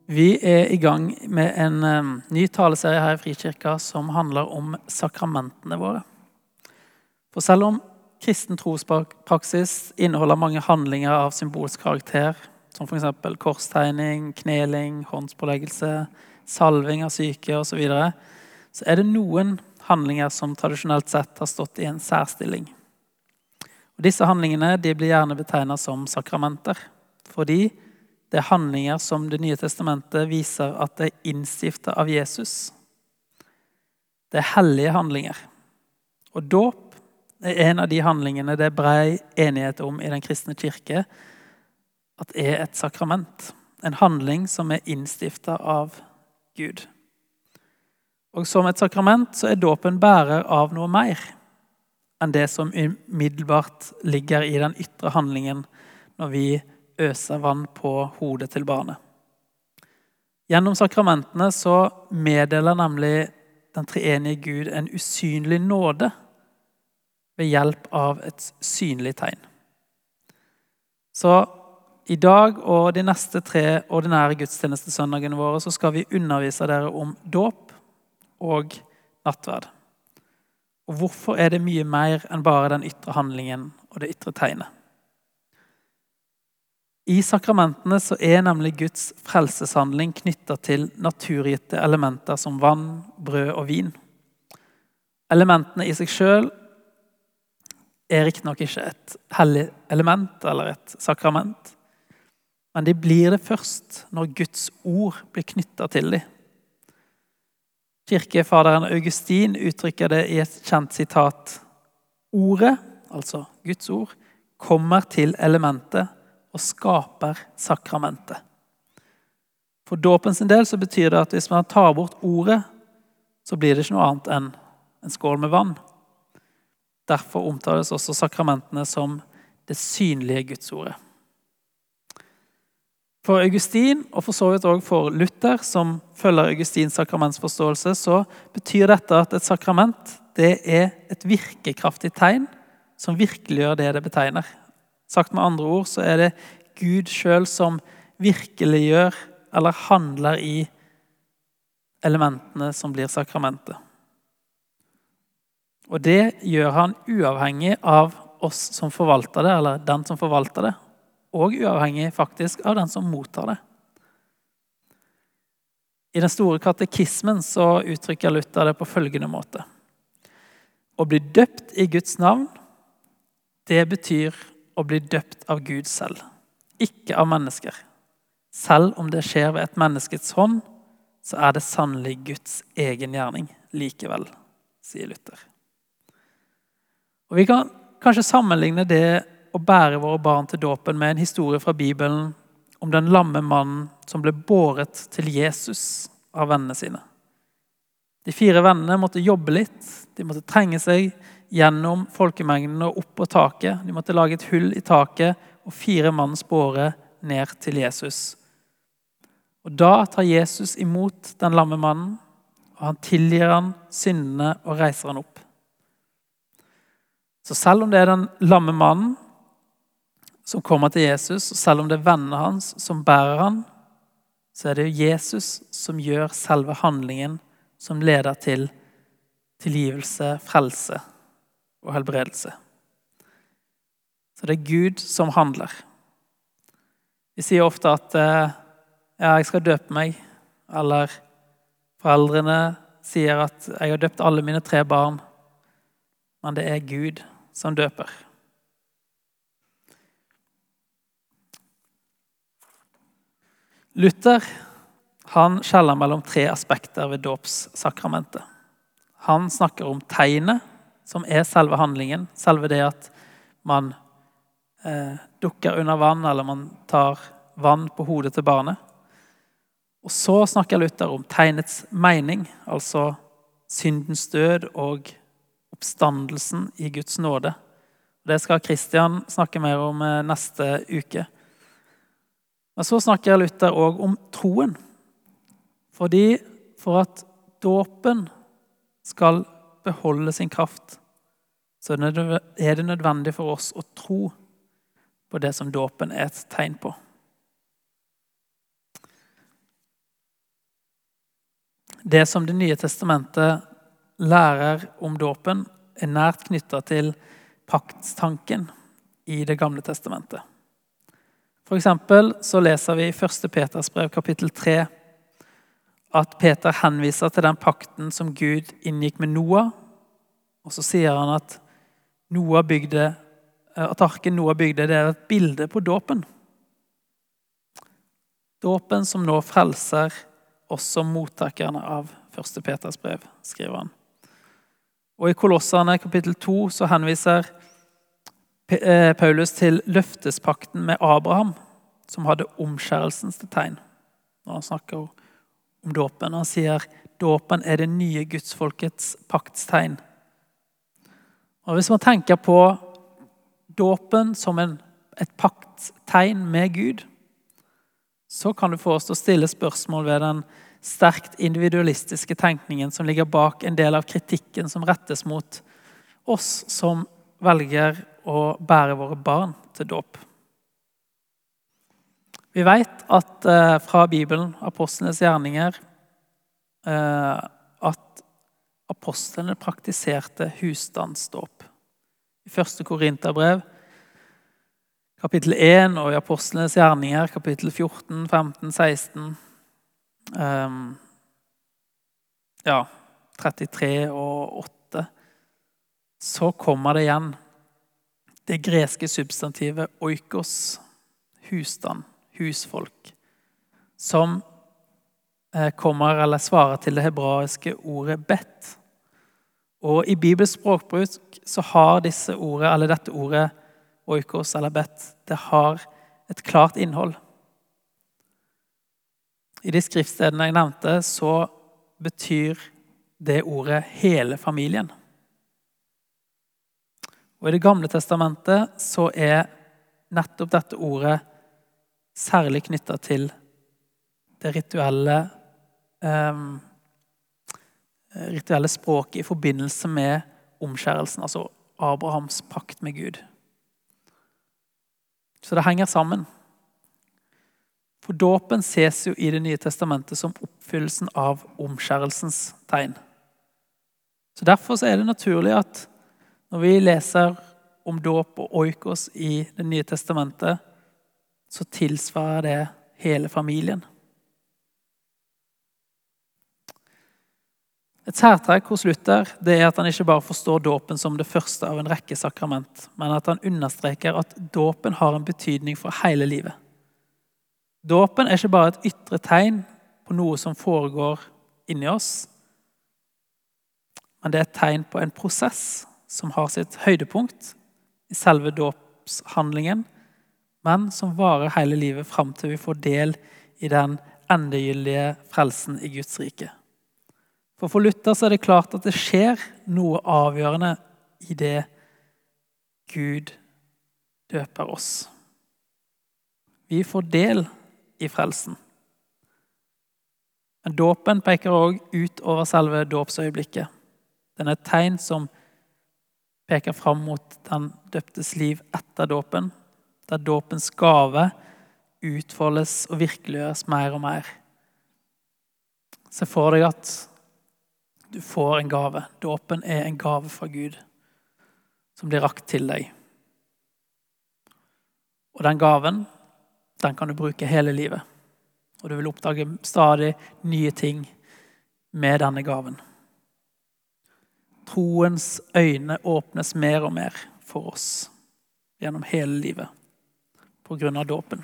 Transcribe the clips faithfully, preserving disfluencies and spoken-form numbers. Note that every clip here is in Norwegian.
Vi er i gang med en um, ny taleserie her i Frikirka som handler om sakramentene våre. For selv om kristen trospraksis inneholder mange handlinger av symbolsk karakter, som for eksempel korstegning, kneling, håndspåleggelse, salving av syke og så videre, så er det noen handlinger som tradisjonelt sett har stått i en særstilling. Og disse handlingene de blir gjerne betegnet som sakramenter, fordi det er handlinger som Det nye testamentet viser at det er innstiftet av Jesus. Det er hellige handlinger. Og dåp er en av de handlingene det er brei enighet om i den kristne kirke, at det er et sakrament. En handling som er innstiftet av Gud. Og som et sakrament så er dåpen bærer av noe mer enn det som umiddelbart ligger i den ytre handlingen når vi øser vann på hodet til barnet. Gjennom sakramentene så meddeler nemlig den treenige Gud en usynlig nåde ved hjelp av et synlig tegn. Så i dag og de neste tre ordinære gudstjenestesøndagene våre så skal vi undervise dere om dåp og nattverd. Og hvorfor er det mye mer enn bare den ytre handlingen og det ytre tegnet? I sakramentene så er nemlig Guds frelseshandling knyttet til naturgitte elementer som vann, brød og vin. Elementene i seg selv er riktignok ikke et hellig element eller et sakrament, men de blir det først når Guds ord blir knyttet til dem. Kirkefaderen Augustin uttrykker det i et kjent sitat: Ordet, altså Guds ord, kommer til elementet og skaper sakramentet. For dåpen sin del så betyr det at hvis man tar bort ordet, så blir det ikke noe annet enn en skål med vann. Derfor omtales også sakramentene som det synlige Gudsordet. For Augustin, og for så vidt også for Luther, som følger Augustins sakramentsforståelse, så betyr dette at et sakrament det er et virkekraftig tegn som virkeliggjør det det betegner. Sagt med andre ord så er det Gud selv som virkeliggjør eller handler i elementene som blir sakramentet. Og det gjør han uavhengig av oss som forvalter det, eller den som forvalter det, og uavhengig faktisk av den som mottar det. I den store katekismen så uttrykker Luther det på følgende måte: Å bli døpt i Guds navn, det betyr å bli døpt av Gud selv, ikke av mennesker. Selv om det skjer ved et menneskets hånd, så er det sannelig Guds egen gjerning likevel, sier Luther. Og vi kan kanskje sammenligne det å bære våre barn til dåpen med en historie fra Bibelen om den lamme mannen som ble båret til Jesus av vennene sine. De fire vennene måtte jobbe litt, de måtte trenge seg gjennom folkemengden og opp på taket. De måtte lage et hull i taket og fire mann spåre ned til Jesus. Og da tar Jesus imot den lamme mannen, og han tilgir han syndene og reiser han opp. Så selv om det er den lamme mannen som kommer til Jesus, og selv om det er vennene hans som bærer han, så er det jo Jesus som gjør selve handlingen som leder til tilgivelse, frelse og helbredelse. Så det er Gud som handler. Vi sier ofte at ja, jeg skal døpe meg, eller foreldrene sier at jeg har døpt alle mine tre barn, men det er Gud som døper. Luther, han skjeller mellom tre aspekter ved dåpssakramentet. Han snakker om tegnet, som er selve handlingen, selve det at man eh, dukker under vann, eller man tar vann på hodet til barnet. Og så snakker Luther om tegnets mening, altså syndens død og oppstandelsen i Guds nåde. Det skal Kristian snakke mer om eh, neste uke. Men så snakker Luther også om troen. Fordi for at dåpen skal beholde sin kraft, så er det nødvendig for oss å tro på det som dåpen er et tegn på. det som det nye testamentet lærer om dåpen er nært knyttet til paktstanken i det gamle testamentet. For eksempel så leser vi i første Peters brev kapittel tre at Peter henviser til den pakten som Gud inngikk med Noah, og så sier han at Noah bygde, at arken Noah bygde, det er et bilde på dåpen. Dåpen som nå frelser oss som mottakerne av første Peters brev, skriver han. Og i Kolosserne kapittel to så henviser Paulus til løftespakten med Abraham, som hadde omskjærelsens tegn. Når han snakker om dåpen, han sier dåpen er det nye gudsfolkets paktstegn. Og hvis man tenker på dåpen som en, et paktstegn med Gud, så kan du få oss til å stille spørsmål ved den sterkt individualistiske tenkningen som ligger bak en del av kritikken som rettes mot oss som velger å bære våre barn til dåp. Vi vet at eh, fra Bibelen, apostlenes gjerninger, eh, at apostlene praktiserte husstandsdåp. I første Korinterbrev, kapittel én, og i apostlenes gjerninger, kapittel fjorten, femten, seksten, um, ja, trettitre og åtte, så kommer det igjen det greske substantivet oikos, husstand, husfolk, som eh, kommer eller svarer til det hebraiske ordet bet. Og i Bibels språkbruk så har disse ordet, eller dette ordet oikos eller bet, det har et klart innhold. I de skriftstedene jeg nevnte så betyr det ordet hele familien. Og i det gamle testamentet så er nettopp dette ordet særlig knyttet til det rituelle, eh, rituelle språket i forbindelse med omskjærelsen, altså Abrahams pakt med Gud. Så det henger sammen. For dåpen ses jo i det nye testamentet som oppfyllelsen av omskjærelsens tegn. Så derfor så er det naturlig at når vi leser om dåp og oikos i det nye testamentet, så tilsvarer det hele familien. Et særtrekk hos Luther, det er at han ikke bare forstår dåpen som det første av en rekke sakrament, men at han understreker at dåpen har en betydning for hele livet. Dåpen er ikke bare et ytre tegn på noe som foregår inni oss, men det er et tegn på en prosess som har sitt høydepunkt i selve dåpshandlingen, men som varer hele livet frem til vi får del i den endegyldige frelsen i Guds rike. For for Luther så er det klart at det skjer noe avgjørende i det Gud døper oss. Vi får del i frelsen. Men dåpen peker også ut over selve dåpsøyeblikket. Den er et tegn som peker fram mot den døptes liv etter dåpen, der dåpens gave utfoldes og virkeliggjøres mer og mer. Se for deg at du får en gave. Dåpen er en gave fra Gud som blir rakt til deg. Og den gaven, den kan du bruke hele livet. Og du vil oppdage stadig nye ting med denne gaven. Troens øyne åpnes mer og mer for oss gjennom hele livet på grunn av dåpen.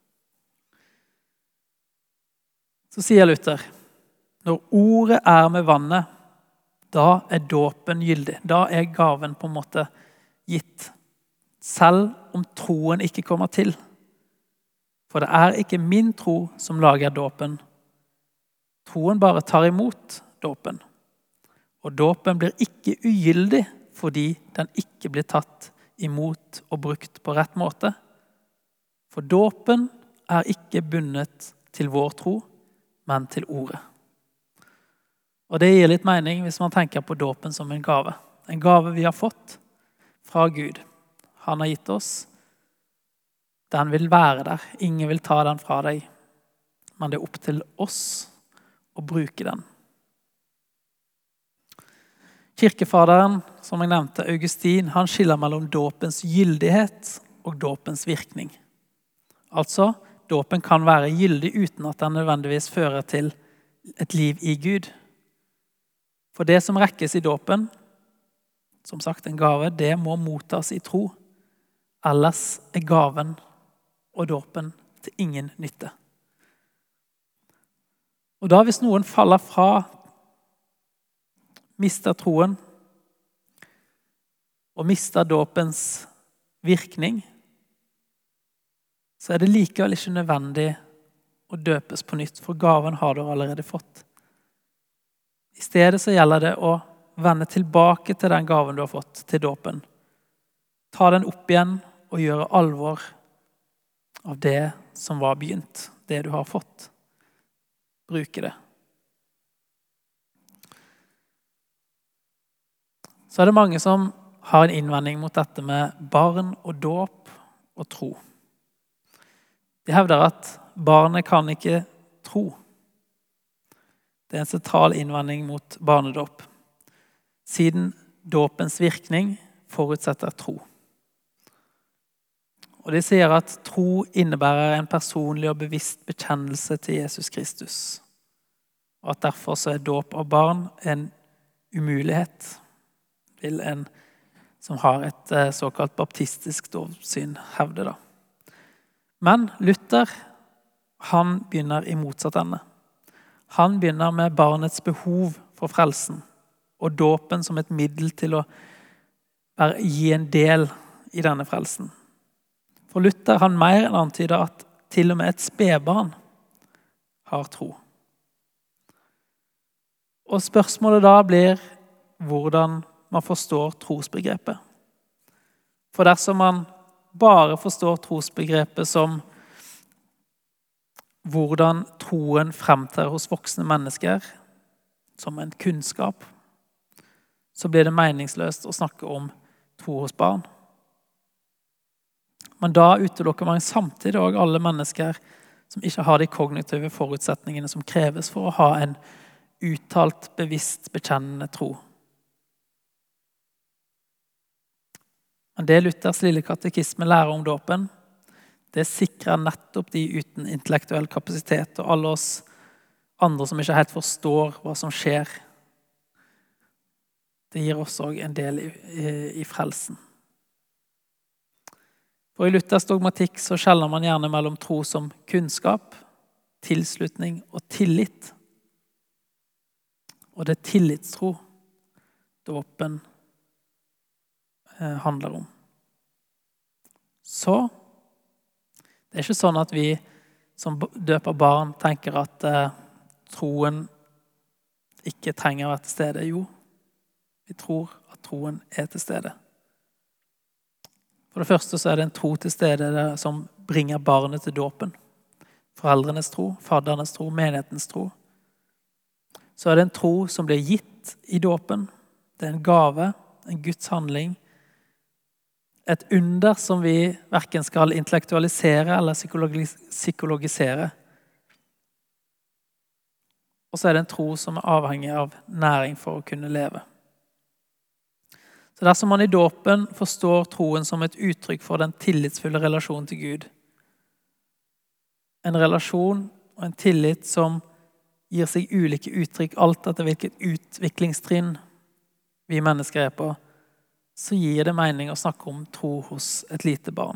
Så sier Luther, når ordet er med vannet, da er dåpen gyldig. Da er gaven på en måte gitt, selv om troen ikke kommer til. For det er ikke min tro som lager dåpen. Troen bare tar imot dåpen. Og dåpen blir ikke ugyldig fordi den ikke blir tatt imot og brukt på rett måte. For dåpen er ikke bundet til vår tro, men til ordet. Og det gir litt mening hvis man tenker på dåpen som en gave. En gave vi har fått fra Gud. Han har gitt oss. Den vil være der. Ingen vil ta den fra deg. Men det er opp til oss å bruke den. Kirkefaderen, som jeg nevnte, Augustin, han skiller mellom dåpens gyldighet og dåpens virkning. Altså, dåpen kan være gyldig uten at den nødvendigvis fører til et liv i Gud. For det som rekkes i dåpen, som sagt en gave, det må mottas i tro. Ellers er gaven og dåpen til ingen nytte. Og da hvis noen faller fra, mister troen og mister dåpens virkning, så er det likevel ikke nødvendig å døpes på nytt, for gaven har du allerede fått. I stedet så gjelder det å vende tilbake til den gaven du har fått til dåpen. Ta den opp igjen og gjøre alvor av det som var begynt, det du har fått. Bruke det. Så er det mange som har en innvending mot dette med barn og dåp og tro. De hevder at barnet kan ikke tro. Det er en sentral innvending mot barnedåp, siden dåpens virkning forutsetter tro. Og de sier at tro innebærer en personlig og bevisst bekjennelse til Jesus Kristus, og at derfor så er dåp av barn en umulighet, vil en som har et såkalt baptistisk dåpssyn hevde da. Men Luther, han begynner i motsatt ende. Han begynner med barnets behov for frelsen, og dåpen som et middel til å gi en del i denne frelsen. For Luther han mer enn antyder at til og med et spedbarn har tro. Og spørsmålet da blir hvordan man forstår trosbegrepet. For dersom man bare forstår trosbegrepet som hvordan troen fremtrer hos voksne mennesker, som en kunnskap, så blir det meningsløst å snakke om tro hos barn. Men da utelukker man samtidig også alle mennesker som ikke har de kognitive forutsetningene som kreves for å ha en uttalt, bevisst, bekjennende tro. Men det Luthers lille katekisme lærer om dåpen, det sikrer nettopp de uten intellektuell kapasitet og alle oss andre som ikke helt forstår hva som skjer. Det gir oss også en del i, i, i frelsen. For i Luthers dogmatikk så skjeller man gjerne mellom tro som kunnskap, tilslutning og tillit. Og det er tillitstro dåpen handler om. Så det er ikke sånn at vi som døper barn tenker at eh, troen ikke trenger å være til stede. Jo, vi tror at troen er til stede. For det første så er det en tro til stede som bringer barnet til dåpen. Foreldrenes tro, faddernes tro, menighetens tro. Så er det en tro som blir gitt i dåpen. Det er en gave, en Guds handling, et under som vi hverken skal intellektualisere eller psykologisere. Og så er det en tro som er avhengig av næring for å kunne leve. Så dersom man i dåpen forstår troen som et uttrykk for den tillitsfulle relasjonen til Gud, en relasjon og en tillit som gir seg ulike uttrykk alt etter hvilket utviklingstrinn vi mennesker er på, så gir det mening å snakke om tro hos et lite barn.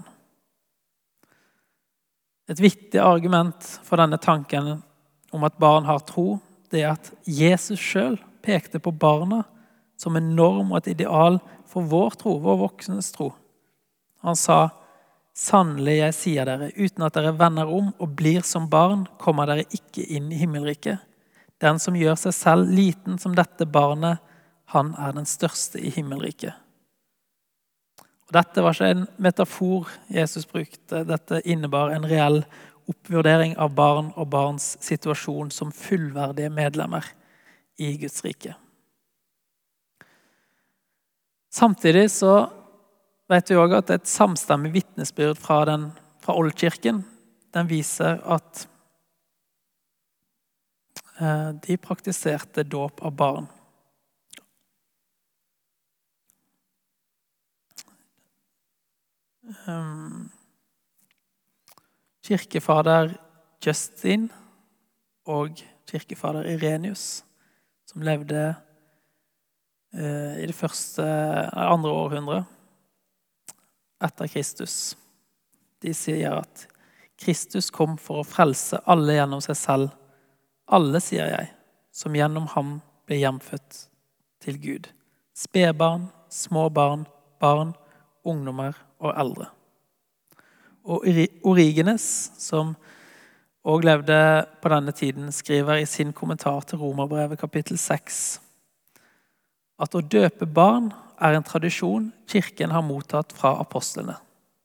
Et viktig argument for denne tanken om at barn har tro, det er at Jesus selv pekte på barna som en norm og et ideal for vår tro, vår voksnes tro. Han sa, «Sannelig, jeg sier dere, uten at dere vender om og blir som barn, kommer dere ikke inn i himmelriket. Den som gjør seg selv liten som dette barnet, han er den største i himmelriket.» Og dette var ikke en metafor Jesus brukte. Dette innebar en reell oppvurdering av barn og barns situasjon som fullverdige medlemmer i Guds rike. Samtidig så vet vi også at et samstemmig vittnesbyrd fra, den, fra Oldkirken, den viser at eh, de praktiserte dåp av barn. um, kirkefader Justin og kirkefader Irenius, som levde uh, i det første, andre århundre etter Kristus. De sier at Kristus kom for å frelse alle gjennom seg selv. Alle, sier jeg, som gjennom ham ble hjemfødt til Gud. Spedbarn, små barn, barn, ungdommer og eldre. Og Origenes, som også levde på denne tiden, skriver i sin kommentar til Romerbrevet kapittel seks at å døpe barn er en tradisjon kirken har mottatt fra apostlene.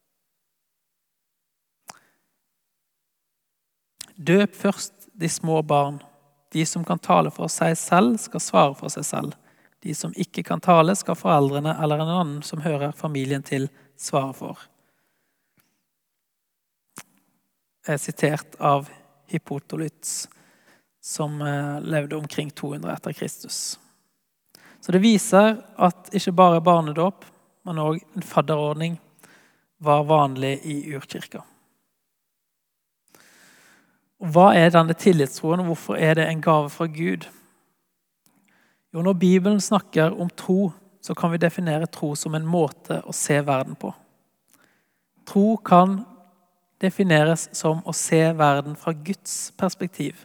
Døp først de små barn. De som kan tale for seg selv, skal svare for seg selv. De som ikke kan tale, skal foreldrene eller en annen som hører familien til, svare for. Jeg er sitert av Hippolytus, som levde omkring to hundre etter Kristus. Så det viser at ikke bare barnedåp, men også en fadderordning var vanlig i urkirka. Og hva er denne tillitstroen, og hvorfor er det en gave fra Gud? Jo, når Bibelen snakker om tro, så kan vi definere tro som en måte å se verden på. Tro kan defineres som å se verden fra Guds perspektiv.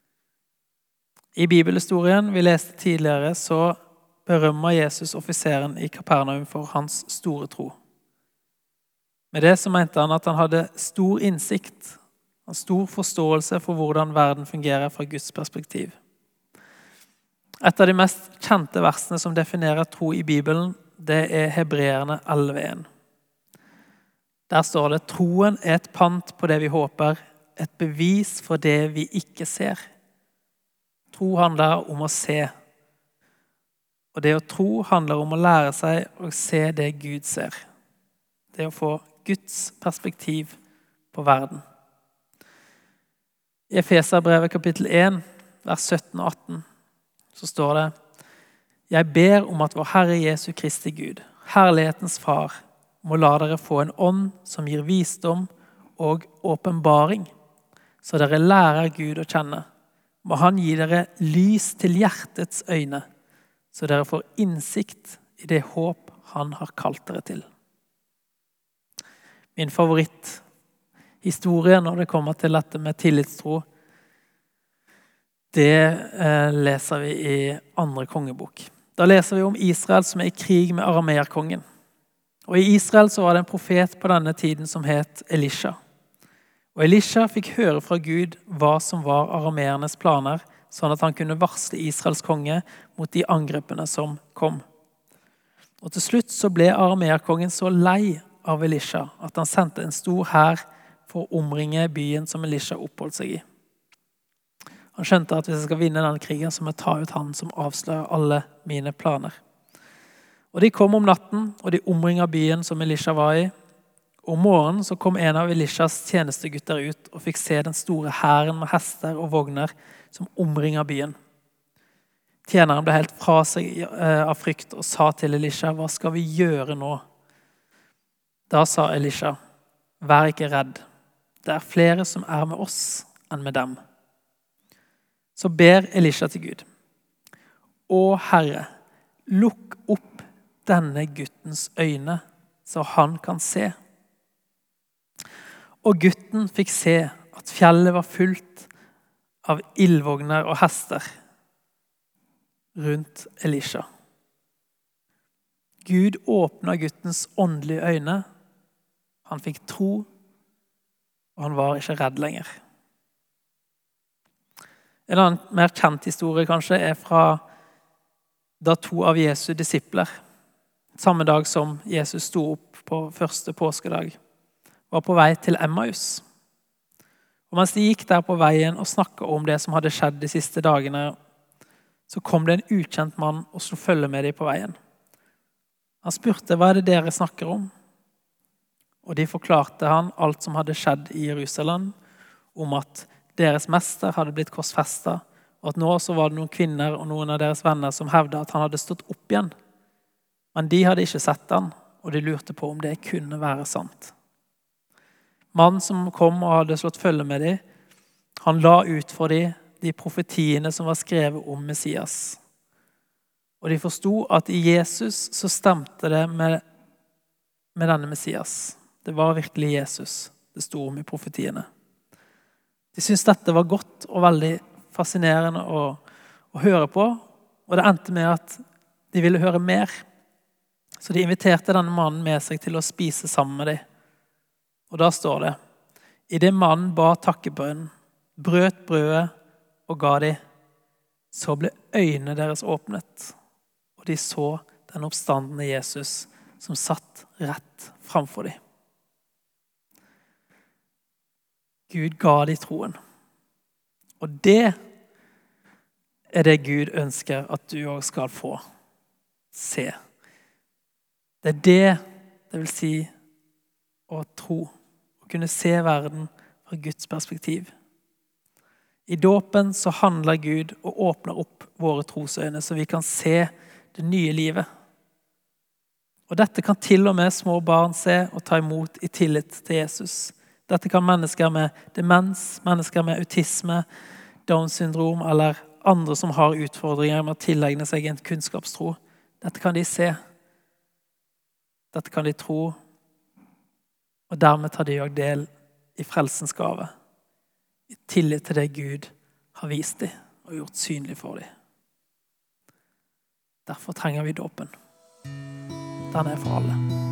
I bibelhistorien vi leste tidligere, så berømmer Jesus offiseren i Kapernaum for hans store tro. Med det så mente han at han hadde stor innsikt, en stor forståelse for hvordan verden fungerer fra Guds perspektiv. Et av de mest kjente versene som definerer tro i Bibelen, det er Hebreerne elleve en. Der står det: troen er et pant på det vi håper, et bevis for det vi ikke ser. Tro handler om å se. Og det å tro handler om å lære seg å se det Gud ser. Det å få Guds perspektiv på verden. I Efeserbrevet kapittel en, vers sytten og atten, så står det: Jeg ber om at vår Herre Jesu Kristi Gud, herlighetens far, må la dere få en ånd som gir visdom og åpenbaring, så dere lærer Gud å kjenne. Må han gi dere lys til hjertets øyne, så dere får innsikt i det håp han har kalt dere til. Min favoritthistorie når det kommer til dette med tillitstro, det eh, leser vi i andre kongebok. Da leser vi om Israel som er i krig med arameerkongen. Og i Israel så var det en profet på denne tiden som het Elisha. Og Elisha fikk høre fra Gud hva som var arameernes planer, sånn at han kunne varsle Israels konge mot de angrepene som kom. Og til slutt så ble arameerkongen så lei av Elisha at han sendte en stor hær for å omringe byen som Elisha oppholdt seg i. Han skjønte at hvis jeg skal vinne denne krigen, så må jeg ta ut han som avslører alle mine planer. Og de kom om natten, og de omringet byen som Elisha var i. Om morgenen så kom en av Elishas tjenestegutter ut og fikk se den store hæren med hester og vogner som omringet byen. Tjeneren ble helt fra seg av frykt og sa til Elisha: hva skal vi gjøre nå? Da sa Elisha: vær ikke redd. Det er flere som er med oss enn med dem. Så ber Elisha til Gud: Å Herre, lukk opp denne guttens øyne, så han kan se. Og gutten fikk se at fjellet var fullt av ildvogner og hester rundt Elisha. Gud åpnet guttens åndelige øyne. Han fikk tro, og han var ikke redd lenger. En annen mer kjent historie kanskje er fra da to av Jesu disipler, samme dag som Jesus sto opp på første påskedag, var på vei til Emmaus. Og mens de gikk der på veien og snakket om det som hadde skjedd de siste dagene, så kom det en ukjent mann og slo følge med dem på veien. Han spurte: hva er det dere snakker om? Og de forklarte han alt som hadde skjedd i Jerusalem, om at deres mester hadde blitt korsfestet, og at nå så var det noen kvinner og noen av deres venner som hevdet at han hadde stått opp igjen. Men de hadde ikke sett han, og de lurte på om det kunne være sant. Mannen som kom og hadde slått følge med dem, han la ut for dem de profetiene som var skrevet om Messias. Og de forstod at i Jesus så stemte det med, med denne Messias. Det var virkelig Jesus det stod om i profetiene. De syntes dette var godt og veldig fascinerende å, å høre på, og det endte med at de ville høre mer. Så de inviterte denne mannen med seg til å spise sammen med dem. Og da står det, i det mannen ba takkebønnen, brøt brødet og ga dem, så ble øynene deres åpnet, og de så den oppstandende Jesus som satt rett framfor dem. Gud ga dem troen. Og det er det Gud ønsker at du også skal få se. Det er det det vil si å tro, å kunne se verden fra Guds perspektiv. I dåpen så handler Gud og åpner opp våre trosøyne så vi kan se det nye livet. Og dette kan til og med små barn se og ta imot i tillit til Jesus. Dette kan mennesker med demens, mennesker med autisme, Down-syndrom eller andre som har utfordringer med å tilegne seg en kunnskapstro. Dette kan de se. Dette kan de tro. Og dermed tar de også del i frelsens gave. I tillit til det Gud har vist dem og gjort synlig for dem. Derfor trenger vi dåpen. Den er for alle.